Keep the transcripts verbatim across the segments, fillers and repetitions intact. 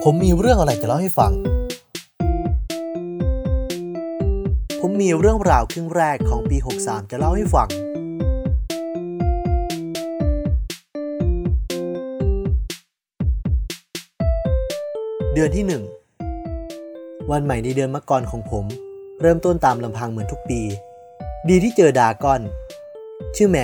ผมมีเรื่องอะไรจะเล่าให้ฟังผมมีเรื่องราวครึ่งแรกของปีหกสามจะเล่าให้ฟังเดือนที่หนึ่งวันใหม่ในเดือนมกราคมของผมเริ่มต้นตามลำพังเหมือนทุกปีดีที่เจอดากอนชื่อแม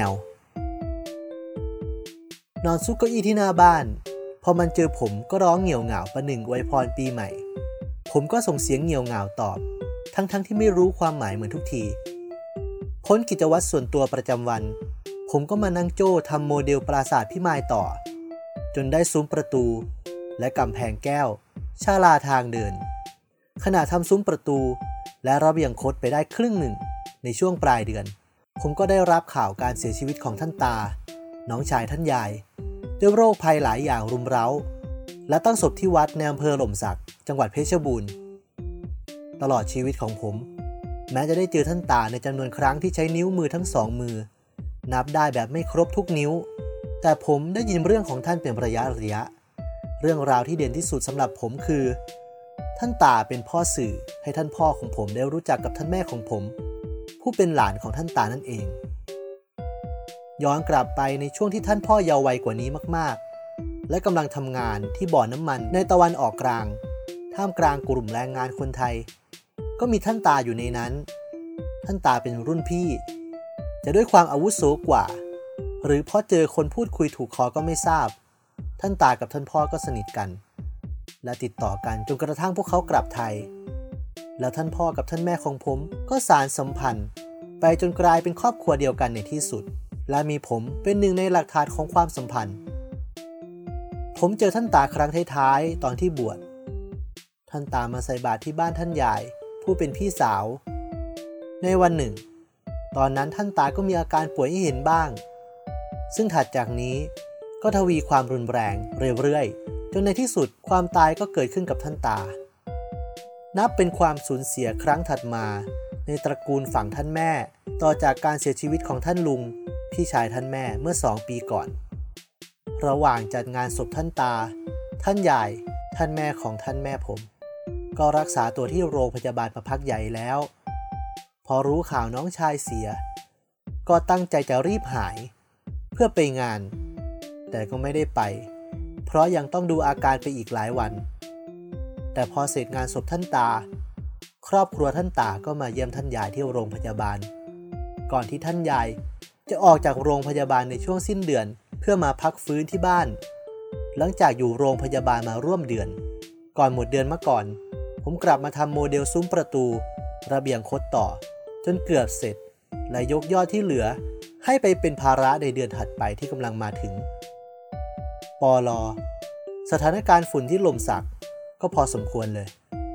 วนอนซุกเก้าอี้ที่หน้าบ้านพอมันเจอผมก็ร้องเหงี่ยวเหงาประหนึ่งอวยพรปีใหม่ผมก็ส่งเสียงเหงี่ยวเหงาตอบทั้งๆ ท, ที่ไม่รู้ความหมายเหมือนทุกทีพ้นกิจวัตรส่วนตัวประจำวันผมก็มานั่งโจ้ทำโมเดลปราสาทพิมายต่อจนได้ซุ้มประตูและกำแพงแก้วศาลาทางเดินขณะทำซุ้มประตูและระเบียงคดไปได้ครึ่งหนึ่งในช่วงปลายเดือนผมก็ได้รับข่าวการเสียชีวิตของท่านตาน้องชายท่านยายด้วยโรคภัยหลายอย่างรุมเร้าและตั้งศพที่วัดในอำเภอหล่มสักจังหวัดเพชรบูรณ์ตลอดชีวิตของผมแม้จะได้เจอท่านตาในจำนวนครั้งที่ใช้นิ้วมือทั้งสองมือนับได้แบบไม่ครบทุกนิ้วแต่ผมได้ยินเรื่องของท่านเป็นระยะระยะเรื่องราวที่เด่นที่สุดสำหรับผมคือท่านตาเป็นพ่อสื่อให้ท่านพ่อของผมได้รู้จักกับท่านแม่ของผมผู้เป็นหลานของท่านตานั่นเองย้อนกลับไปในช่วงที่ท่านพ่อเยาว์วัยกว่านี้มากๆและกำลังทำงานที่บ่อน้ำมันในตะวันออกกลางท่ามกลางกลุ่มแรงงานคนไทยก็มีท่านตาอยู่ในนั้นท่านตาเป็นรุ่นพี่จะด้วยความอาวุโสกว่าหรือเพราะเจอคนพูดคุยถูกคอก็ไม่ทราบท่านตากับท่านพ่อก็สนิทกันและติดต่อกันจนกระทั่งพวกเขากลับไทยแล้วท่านพ่อกับท่านแม่ของผมก็สานสัมพันธ์ไปจนกลายเป็นครอบครัวเดียวกันในที่สุดและมีผมเป็นหนึ่งในหลักฐานของความสัมพันธ์ผมเจอท่านตาครั้งท้ายๆตอนที่บวชท่านตามาใส่บาตรที่บ้านท่านยายผู้เป็นพี่สาวในวันหนึ่งตอนนั้นท่านตาก็มีอาการป่วยให้เห็นบ้างซึ่งถัดจากนี้ก็ทวีความรุนแรงเรื่อยๆจนในที่สุดความตายก็เกิดขึ้นกับท่านตานับเป็นความสูญเสียครั้งถัดมาในตระกูลฝั่งท่านแม่ต่อจากการเสียชีวิตของท่านลุงพี่ชายท่านแม่เมื่อสองปีก่อนระหว่างจัดงานศพท่านตาท่านยายท่านแม่ของท่านแม่ผมก็รักษาตัวที่โรงพยาบาลมาพักใหญ่แล้วพอรู้ข่าวน้องชายเสียก็ตั้งใจจะรีบหายเพื่อไปงานแต่ก็ไม่ได้ไปเพราะยังต้องดูอาการไปอีกหลายวันแต่พอเสร็จงานศพท่านตาครอบครัวท่านตาก็มาเยี่ยมท่านยายที่โรงพยาบาลก่อนที่ท่านยายจะออกจากโรงพยาบาลในช่วงสิ้นเดือนเพื่อมาพักฟื้นที่บ้านหลังจากอยู่โรงพยาบาลมาร่วมเดือนก่อนหมดเดือนมะก่อนผมกลับมาทำโมเดลซุ้มประตูระเบียงคดต่อจนเกือบเสร็จและยกยอดที่เหลือให้ไปเป็นภาระในเดือนถัดไปที่กำลังมาถึงปลสถานการณ์ฝุ่นที่หล่มสักก็พอสมควรเลย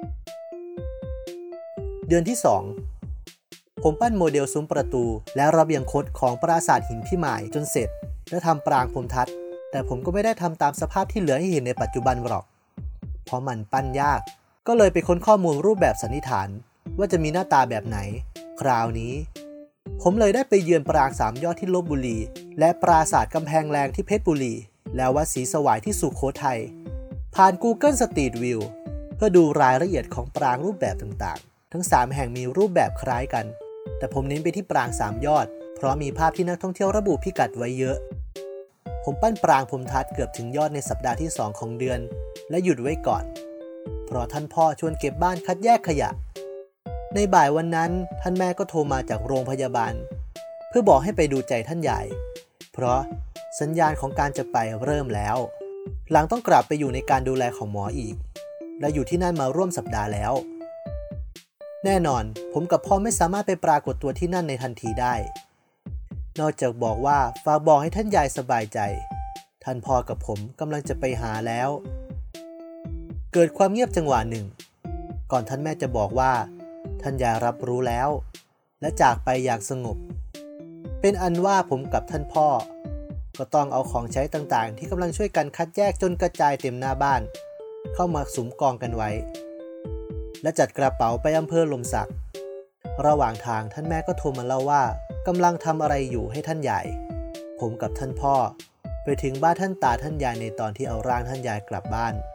เดือนที่สองผมปั้นโมเดลซุ้มประตูและระเบียงคดของปราสาทหินพิมายจนเสร็จและทำปรางพรมทัศน์แต่ผมก็ไม่ได้ทำตามสภาพที่เหลือให้เห็นในปัจจุบันหรอกเพราะมันปั้นยากก็เลยไปค้นข้อมูลรูปแบบสันนิษฐานว่าจะมีหน้าตาแบบไหนคราวนี้ผมเลยได้ไปเยือนปรางสามยอดที่ลพบุรีและปราสาทกำแพงแรงที่เพชรบุรีแล้ววัดศรีสวายที่สุโขทัยผ่าน Google Street View เพื่อดูรายละเอียดของปรางรูปแบบต่างๆทั้งสามแห่งมีรูปแบบคล้ายกันแต่ผมเน้นไปที่ปรางสามยอดเพราะมีภาพที่นักท่องเที่ยวระบุพิกัดไว้เยอะผมปั้นปรางพรมทัศน์เกือบถึงยอดในสัปดาห์ที่สองของเดือนและหยุดไว้ก่อนเพราะท่านพ่อชวนเก็บบ้านคัดแยกขยะในบ่ายวันนั้นท่านแม่ก็โทรมาจากโรงพยาบาลเพื่อบอกให้ไปดูใจท่านใหญ่เพราะสัญญาณของการจะไปเริ่มแล้วหลังต้องกลับไปอยู่ในการดูแลของหมออีกและอยู่ที่นั่นมาร่วมสัปดาห์แล้วแน่นอนผมกับพ่อไม่สามารถไปปรากฏตัวที่นั่นในทันทีได้นอกจากบอกว่าฝากบอกให้ท่านยายสบายใจท่านพ่อกับผมกำลังจะไปหาแล้วเกิดความเงียบจังหวะหนึ่งก่อนท่านแม่จะบอกว่าท่านยายรับรู้แล้วและจากไปอย่างสงบเป็นอันว่าผมกับท่านพ่อก็ต้องเอาของใช้ต่างๆที่กำลังช่วยกันคัดแยกจนกระจายเต็มหน้าบ้านเข้ามาสุมกองกันไว้และจัดกระเป๋าไปอำเภอหล่มสักระหว่างทางท่านแม่ก็โทรมาเล่าว่ากำลังทำอะไรอยู่ให้ท่านใหญ่ผมกับท่านพ่อไปถึงบ้านท่านตาท่านยายในตอนที่เอาร่างท่านยายกลับบ้าน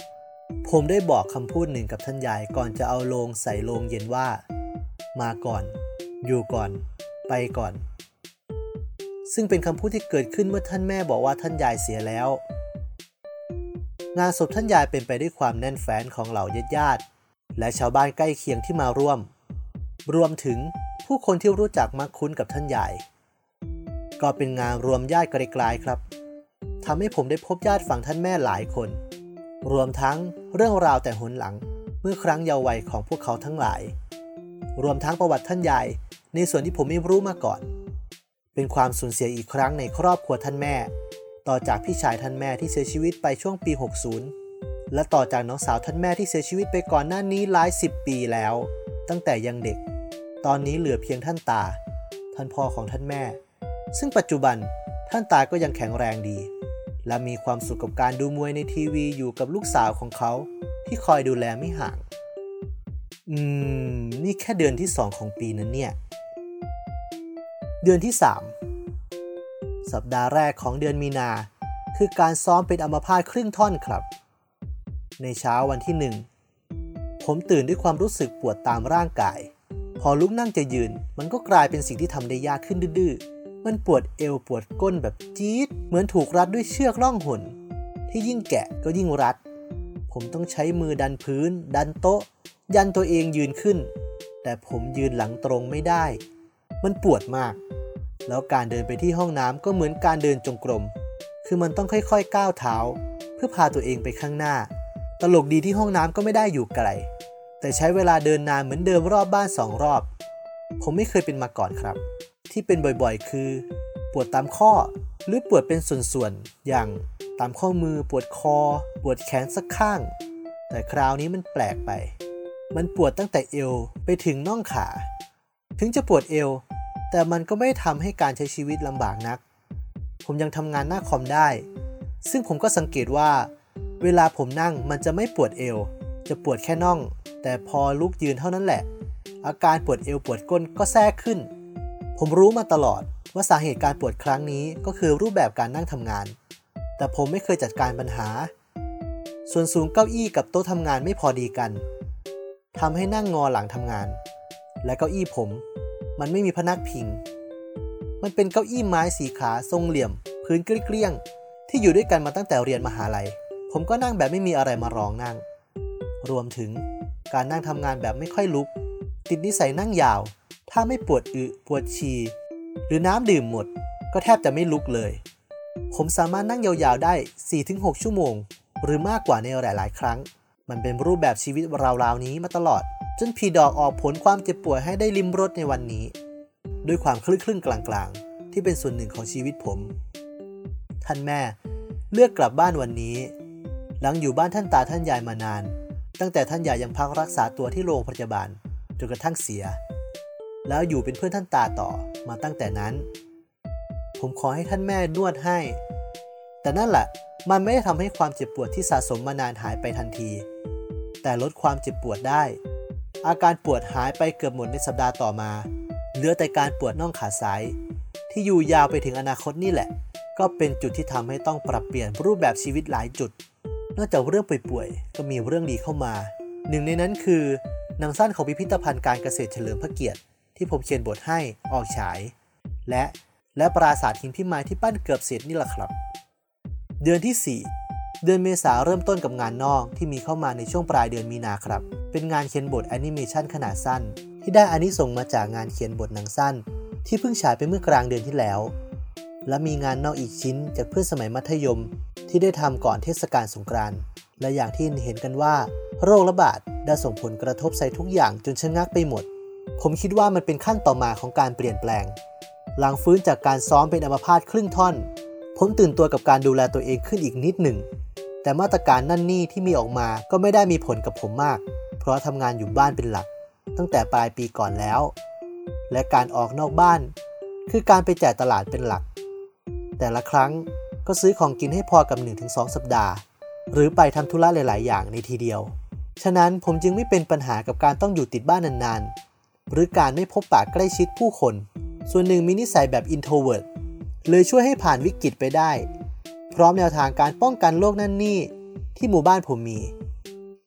ผมได้บอกคำพูดหนึ่งกับท่านยายก่อนจะเอาโลงใส่โลงเย็นว่ามาก่อนอยู่ก่อนไปก่อนซึ่งเป็นคำพูดที่เกิดขึ้นเมื่อท่านแม่บอกว่าท่านยายเสียแล้วงานศพท่านยายเป็นไปด้วยความแน่นแฟ้นของเหล่าญาติๆและชาวบ้านใกล้เคียงที่มาร่วมรวมถึงผู้คนที่รู้จักมักคุ้นกับท่านยายก็เป็นงานรวมญาติไกลๆครับทำให้ผมได้พบญาติฝั่งท่านแม่หลายคนรวมทั้งเรื่องราวแต่หนหลังเมื่อครั้งเยาว์วัยของพวกเขาทั้งหลายรวมทั้งประวัติท่านยายในส่วนที่ผมไม่รู้มาก่อนเป็นความสูญเสียอีกครั้งในครอบครัวท่านแม่ต่อจากพี่ชายท่านแม่ที่เสียชีวิตไปช่วงปีหกสิบและต่อจากน้องสาวท่านแม่ที่เสียชีวิตไปก่อนหน้านี้หลายสิบปีแล้วตั้งแต่ยังเด็กตอนนี้เหลือเพียงท่านตาท่านพ่อของท่านแม่ซึ่งปัจจุบันท่านตาก็ยังแข็งแรงดีและมีความสุขกับการดูมวยในทีวีอยู่กับลูกสาวของเขาที่คอยดูแลไม่ห่างอืมนี่แค่เดือนที่สองของปีนั้นเนี่ยเดือนที่สามสัปดาห์แรกของเดือนมีนาคือการซ้อมเป็นอัมพาตครึ่งท่อนครับในเช้าวันที่หนึ่งผมตื่นด้วยความรู้สึกปวดตามร่างกายพอลุกนั่งจะยืนมันก็กลายเป็นสิ่งที่ทำได้ยากขึ้นดื้อๆมันปวดเอวปวดก้นแบบจี๊ดเหมือนถูกรัดด้วยเชือกล่องหนที่ยิ่งแกะก็ยิ่งรัดผมต้องใช้มือดันพื้นดันโต๊ะยันตัวเองยืนขึ้นแต่ผมยืนหลังตรงไม่ได้มันปวดมากแล้วการเดินไปที่ห้องน้ำก็เหมือนการเดินจงกรมคือมันต้องค่อยๆก้าวเท้าเพื่อพาตัวเองไปข้างหน้าตลกดีที่ห้องน้ำก็ไม่ได้อยู่ไกลแต่ใช้เวลาเดินนานเหมือนเดิมรอบบ้านสองรอบผมไม่เคยเป็นมาก่อนครับที่เป็นบ่อยๆคือปวดตามข้อหรือปวดเป็นส่วนๆอย่างตามข้อมือปวดคอปวดแขนสักข้างแต่คราวนี้มันแปลกไปมันปวดตั้งแต่เอวไปถึงน่องขาถึงจะปวดเอวแต่มันก็ไม่ทำให้การใช้ชีวิตลำบากนักผมยังทำงานหน้าคอมได้ซึ่งผมก็สังเกตว่าเวลาผมนั่งมันจะไม่ปวดเอวจะปวดแค่น่องแต่พอลุกยืนเท่านั้นแหละอาการปวดเอวปวดก้นก็แทรกขึ้นผมรู้มาตลอดว่าสาเหตุการปวดครั้งนี้ก็คือรูปแบบการนั่งทำงานแต่ผมไม่เคยจัดการปัญหาส่วนสูงเก้าอี้กับโต๊ะทำงานไม่พอดีกันทำให้นั่งงอหลังทำงานและเก้าอี้ผมมันไม่มีพนักพิงมันเป็นเก้าอี้ไม้สีขาทรงเหลี่ยมพื้นเกลี้ยงๆที่อยู่ด้วยกันมาตั้งแต่เรียนมหาลัยผมก็นั่งแบบไม่มีอะไรมารองนั่งรวมถึงการนั่งทำงานแบบไม่ค่อยลุกติดนิสัยนั่งยาวถ้าไม่ปวดอึปวดฉี่หรือน้ำดื่มหมดก็แทบจะไม่ลุกเลยผมสามารถนั่งยาวๆได้ สี่ถึงหก ชั่วโมงหรือมากกว่าในหลายๆครั้งมันเป็นรูปแบบชีวิตราวๆนี้มาตลอดจนผีดอกออกผลความเจ็บป่วยให้ได้ลิ้มรสในวันนี้ด้วยความคลึ่งๆกลางๆที่เป็นส่วนหนึ่งของชีวิตผมท่านแม่เลือกกลับบ้านวันนี้หลังอยู่บ้านท่านตาท่านยายมานานตั้งแต่ท่านยายยังพักรักษาตัวที่โรงพยาบาลจนกระทั่งเสียแล้วอยู่เป็นเพื่อนท่านตาต่อมาตั้งแต่นั้นผมขอให้ท่านแม่นวดให้แต่นั่นแหละมันไม่ได้ทำให้ความเจ็บปวดที่สะสมมานานหายไปทันทีแต่ลดความเจ็บปวดได้อาการปวดหายไปเกือบหมดในสัปดาห์ต่อมาเหลือแต่การปวดน่องขาซ้ายที่อยู่ยาวไปถึงอนาคตนี่แหละก็เป็นจุดที่ทำให้ต้องปรับเปลี่ยนรูปแบบชีวิตหลายจุดนอกจากเรื่องป่วยๆก็มีเรื่องดีเข้ามาหนึ่งในนั้นคือหนังสั้นของพิพิธภัณฑ์การเกษตรเฉลิมพระเกียรติที่ผมเขียนบทให้ออกฉายและและปราสาทหินพิมายที่ปั้นเกือบเสร็จนี่แหละครับเดือนที่สี่เดือนเมษาเริ่มต้นกับงานนอกที่มีเข้ามาในช่วงปลายเดือนมีนาครับเป็นงานเขียนบทแอนิเมชันขนาดสั้นที่ได้อานิสงส์มาจากงานเขียนบทหนังสั้นที่เพิ่งฉายไปเมื่อกลางเดือนที่แล้วและมีงานนอกอีกชิ้นจากเพื่อนสมัยมัธยมที่ได้ทำก่อนเทศกาลสงกรานต์และอย่างที่เห็นกันว่าโรคระบาดได้ส่งผลกระทบใส่ทุกอย่างจนชะงักไปหมดผมคิดว่ามันเป็นขั้นต่อมาของการเปลี่ยนแปลงหลังฟื้นจากการซ้อมเป็นอัมพาตครึ่งท่อนผมตื่นตัวกับการดูแลตัวเองขึ้นอีกนิดหนึ่งแต่มาตรการนั่นนี่ที่มีออกมาก็ไม่ได้มีผลกับผมมากเพราะทำงานอยู่บ้านเป็นหลักตั้งแต่ปลายปีก่อนแล้วและการออกนอกบ้านคือการไปจ่ายตลาดเป็นหลักแต่ละครั้งก็ซื้อของกินให้พอกับ หนึ่งถึงสอง สัปดาห์หรือไปทำธุระหลายๆอย่างในทีเดียวฉะนั้นผมจึงไม่เป็นปัญหากับการต้องอยู่ติดบ้านนานๆหรือการไม่พบปะใกล้ชิดผู้คนส่วนหนึ่งมีนิสัยแบบ introvert เลยช่วยให้ผ่านวิกฤตไปได้พร้อมแนวทางการป้องกันโรคนั่นนี่ที่หมู่บ้านผมมี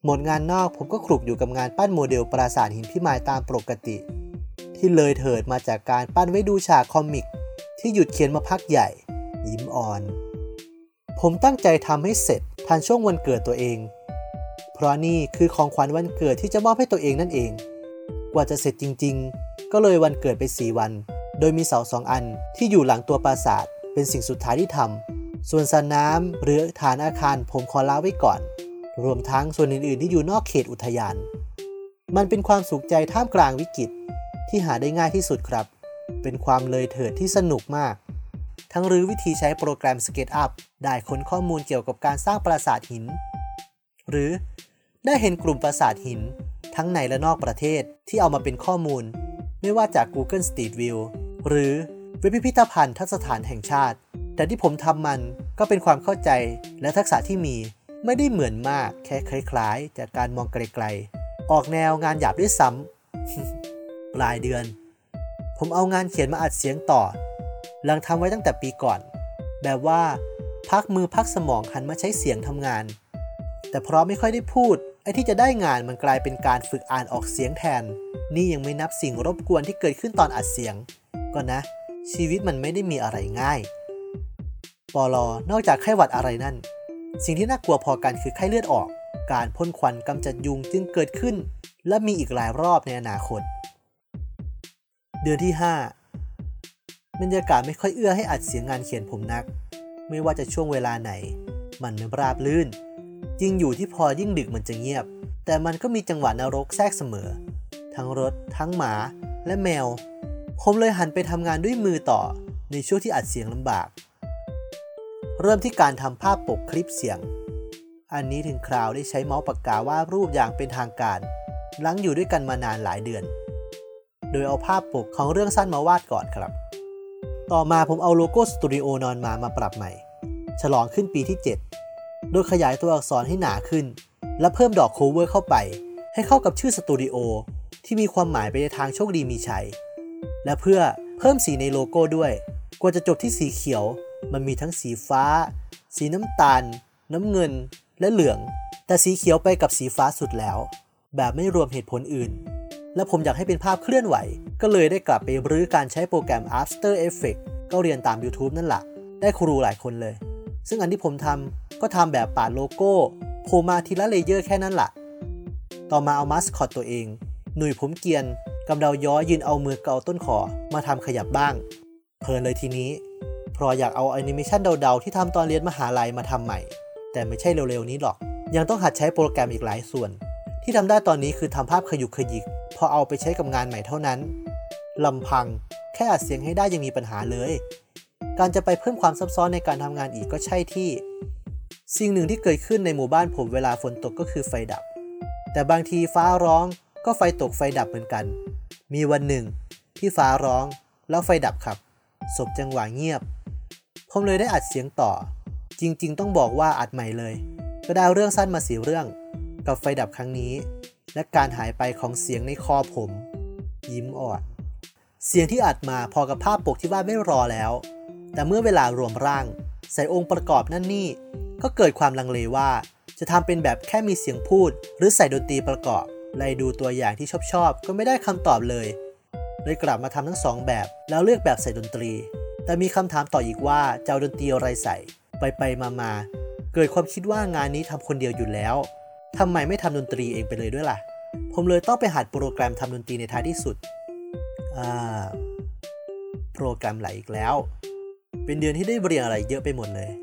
หมดงานนอกผมก็คลุกอยู่กับงานปั้นโมเดลปราสาทหินพิมายตามปกติที่เลยเถิดมาจากการปั้นไว้ดูฉากคอมิกที่หยุดเขียนมาพักใหญ่ยิ้มอ่อนผมตั้งใจทำให้เสร็จทันช่วงวันเกิดตัวเองเพราะนี่คือของขวัญวันเกิดที่จะมอบให้ตัวเองนั่นเองกว่าจะเสร็จจริงๆก็เลยวันเกิดไปสี่วันโดยมีเสาสองอันที่อยู่หลังตัวปราสาทเป็นสิ่งสุดท้ายที่ทำส่วนสระน้ำหรือฐานอาคารผมขอละไว้ก่อนรวมทั้งส่วนอื่นๆที่อยู่นอกเขตอุทยานมันเป็นความสุขใจท่ามกลางวิกฤตที่หาได้ง่ายที่สุดครับเป็นความเลยเถิดที่สนุกมากทั้งรื้อวิธีใช้โปรแกรม SketchUp ได้ค้นข้อมูลเกี่ยวกับการสร้างปราสาทหินหรือได้เห็นกลุ่มปราสาทหินทั้งในและนอกประเทศที่เอามาเป็นข้อมูลไม่ว่าจาก Google Street View หรือเว็บพิพิธภัณฑ์ทัศนสถานแห่งชาติแต่ที่ผมทำมันก็เป็นความเข้าใจและทักษะที่มีไม่ได้เหมือนมากแค่คล้ายๆจากการมองไกลๆออกแนวงานหยาบด้วยซ้ำ ปลายเดือนผมเอางานเขียนมาอัดเสียงต่อหลังทำไว้ตั้งแต่ปีก่อนแบบว่าพักมือพักสมองหันมาใช้เสียงทำงานแต่เพราะไม่ค่อยได้พูดไอ้ที่จะได้งานมันกลายเป็นการฝึกอ่านออกเสียงแทนนี่ยังไม่นับสิ่งรบกวนที่เกิดขึ้นตอนอัดเสียงก็นะชีวิตมันไม่ได้มีอะไรง่ายปลนอกจากไข้หวัดอะไรนั่นสิ่งที่น่ากลัวพอกันคือไข้เลือดออกการพ่นควันกำจัดยุงจึงเกิดขึ้นและมีอีกหลายรอบในอนาคตเดือนที่ห้าบรรยากาศไม่ค่อยเอื้อให้อัดเสียงงานเขียนผมนักไม่ว่าจะช่วงเวลาไหนมันไม่ราบลื่นจริงอยู่ที่พอยิ่งดึกมันจะเงียบแต่มันก็มีจังหวะนรกแทรกเสมอทั้งรถทั้งหมาและแมวผมเลยหันไปทำงานด้วยมือต่อในช่วงที่อัดเสียงลำบากเริ่มที่การทำภาพปกคลิปเสียงอันนี้ถึงคราวได้ใช้เมาส์ปากกาวาดรูปอย่างเป็นทางการหลังอยู่ด้วยกันมานานหลายเดือนโดยเอาภาพปกของเรื่องสั้นมาวาดก่อนครับต่อมาผมเอาโลโก้สตูดิโอนอนมามาปรับใหม่ฉลองขึ้นปีที่เจ็ดโดยขยายตัวอักษรให้หนาขึ้นและเพิ่มดอกโคเวอร์เข้าไปให้เข้ากับชื่อสตูดิโอที่มีความหมายไปในทางโชคดีมีชัยและเพื่อเพิ่มสีในโลโก้ด้วยกว่าจะจบที่สีเขียวมันมีทั้งสีฟ้าสีน้ำตาลน้ำเงินและเหลืองแต่สีเขียวไปกับสีฟ้าสุดแล้วแบบไม่รวมเหตุผลอื่นและผมอยากให้เป็นภาพเคลื่อนไหวก็เลยได้กลับไปรื้อการใช้โปรแกรม After Effects ก็เรียนตาม YouTube นั่นแหละได้ครูหลายคนเลยซึ่งอันที่ผมทำก็ทำแบบปาดโลโก้โผล่มาทีละเลเยอร์แค่นั้นแหละต่อมาเอามาสคอตตัวเองหนุ่ยผมเกียนกำเดาย้อยยืนเอามือเกาต้นคอมาทำขยับบ้างเพลินเลยทีนี้เพราะอยากเอาแอนิเมชันเดาๆที่ทำตอนเรียนมหาลัยมาทำใหม่แต่ไม่ใช่เร็วๆนี้หรอกยังต้องหัดใช้โปรแกรมอีกหลายส่วนที่ทำได้ตอนนี้คือทำภาพขยุกขยิกพอเอาไปใช้กับงานใหม่เท่านั้นลำพังแค่อัดเสียงให้ได้ยังมีปัญหาเลยการจะไปเพิ่มความซับซ้อนในการทำงานอีกก็ใช่ที่สิ่งหนึ่งที่เกิดขึ้นในหมู่บ้านผมเวลาฝนตกก็คือไฟดับแต่บางทีฟ้าร้องก็ไฟตกไฟดับเหมือนกันมีวันหนึ่งที่ฟ้าร้องแล้วไฟดับครับสบจังหวะเงียบผมเลยได้อัดเสียงต่อจริงๆต้องบอกว่าอัดใหม่เลยก็ได้เรื่องสั้นมาสี่เรื่องกับไฟดับครั้งนี้และการหายไปของเสียงในคอผมยิ้มอ่อนเสียงที่อัดมาพอกับภาพปกที่วาดไม่รอแล้วแต่เมื่อเวลารวมร่างใส่องค์ประกอบนั่นนี่ก็เกิดความลังเลว่าจะทำเป็นแบบแค่มีเสียงพูดหรือใส่ดนตรีประกอบไล่ดูตัวอย่างที่ชอบชอบก็ไม่ได้คำตอบเลยเลยกลับมาทำทั้งสองแบบแล้วเลือกแบบใส่ดนตรีแต่มีคำถามต่ออีกว่าจะเอาดนตรีอะไรใส่ไปไปมามาเกิดความคิดว่างานนี้ทำคนเดียวอยู่แล้วทำไมไม่ทำดนตรีเองไปเลยด้วยล่ะผมเลยต้องไปหัดโปรแกรมทำดนตรีในท้ายที่สุดอ่าโปรแกรมไหลอีกแล้วเป็นเดือนที่ได้เรียนอะไรเยอะไปหมดเลย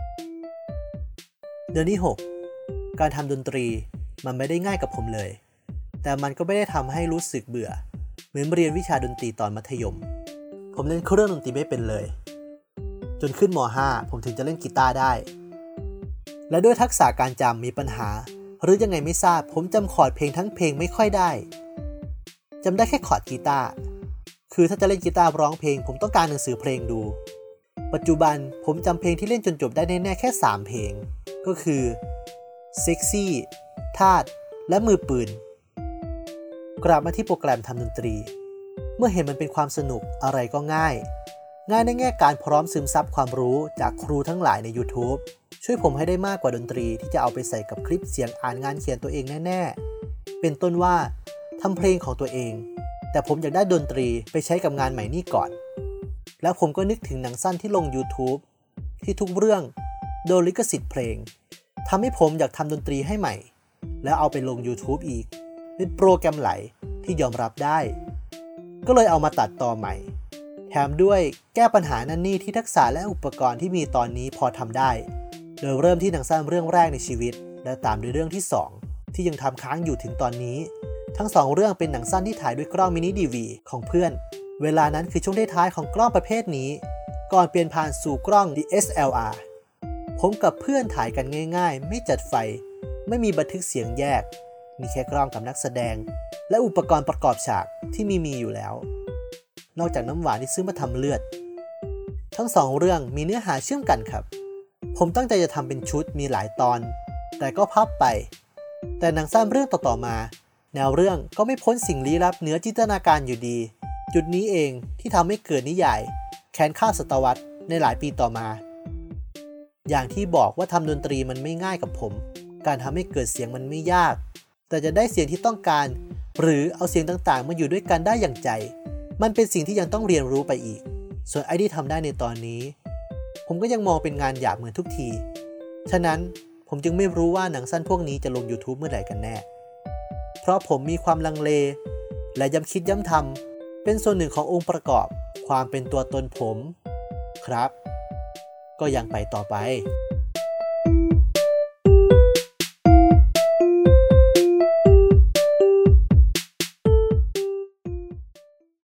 เดือนที่หกการทำดนตรีมันไม่ได้ง่ายกับผมเลยแต่มันก็ไม่ได้ทำให้รู้สึกเบื่อเหมือนเรียนวิชาดนตรีตอนมัธยมผมเล่นเครื่องดนตรีไม่เป็นเลยจนขึ้นม.ห้า ผมถึงจะเล่นกีตาร์ได้และด้วยทักษะการจำมีปัญหาหรือยังไงไม่ทราบผมจำคอร์ดเพลงทั้งเพลงไม่ค่อยได้จำได้แค่คอร์ดกีตาร์คือถ้าจะเล่นกีตาร์ร้องเพลงผมต้องการหนังสือเพลงดูปัจจุบันผมจำเพลงที่เล่นจนจบได้แน่ๆแค่สามเพลงก็คือเซ็กซี่ทาสและมือปืนกลับมาที่โปรแกรมทำดนตรีเมื่อเห็นมันเป็นความสนุกอะไรก็ง่ายง่ายในแง่การพร้อมซึมซับความรู้จากครูทั้งหลายใน YouTube ช่วยผมให้ได้มากกว่าดนตรีที่จะเอาไปใส่กับคลิปเสียงอ่านงานเขียนตัวเองแน่ๆเป็นต้นว่าทำเพลงของตัวเองแต่ผมอยากได้ดนตรีไปใช้กับงานใหม่นี้ก่อนแล้วผมก็นึกถึงหนังสั้นที่ลง YouTube ที่ทุกเรื่องโดนลิขสิทธิ์เพลงทำให้ผมอยากทำดนตรีให้ใหม่แล้วเอาไปลง YouTube อีกเป็นโปรแกรมไหลที่ยอมรับได้ก็เลยเอามาตัดต่อใหม่แถมด้วยแก้ปัญหานั่นนี่ที่ทักษะและอุปกรณ์ที่มีตอนนี้พอทำได้โดยเริ่มที่หนังสั้นเรื่องแรกในชีวิตและตามด้วยเรื่องที่สองที่ยังทำค้างอยู่ถึงตอนนี้ทั้งสองเรื่องเป็นหนังสั้นที่ถ่ายด้วยกล้องมินิ ดี วี ของเพื่อนเวลานั้นคือช่วงท้ายๆของกล้องประเภทนี้ก่อนเปลี่ยนผ่านสู่กล้อง ดี เอส แอล อาร์ ผมกับเพื่อนถ่ายกันง่ายๆไม่จัดไฟไม่มีบันทึกเสียงแยกมีแค่กล้องกับนักแสดงและอุปกรณ์ประกอบฉากที่มีมีอยู่แล้วนอกจากน้ำหวานที่ซื้อมาทำเลือดทั้งสองเรื่องมีเนื้อหาเชื่อมกันครับผมตั้งใจจะทำเป็นชุดมีหลายตอนแต่ก็พับไปแต่หนังสั้นเรื่องต่อๆมาแนวเรื่องก็ไม่พ้นสิ่งลี้ลับเหนือจินตนาการอยู่ดีจุดนี้เองที่ทำให้เกิดนิยายแค้นข้ามศตวรรษในหลายปีต่อมาอย่างที่บอกว่าทำดนตรีมันไม่ง่ายกับผมการทำให้เกิดเสียงมันไม่ยากแต่จะได้เสียงที่ต้องการหรือเอาเสียงต่างๆมาอยู่ด้วยกันได้อย่างใจมันเป็นสิ่งที่ยังต้องเรียนรู้ไปอีกส่วนไอ้ที่ทำได้ในตอนนี้ผมก็ยังมองเป็นงานหยาบเหมือนทุกทีฉะนั้นผมจึงไม่รู้ว่าหนังสั้นพวกนี้จะลง YouTube เมื่อไหร่กันแน่เพราะผมมีความลังเลและย้ำคิดย้ำทำเป็นส่วนหนึ่งขององค์ประกอบความเป็นตัวตนผมครับก็ยังไปต่อไป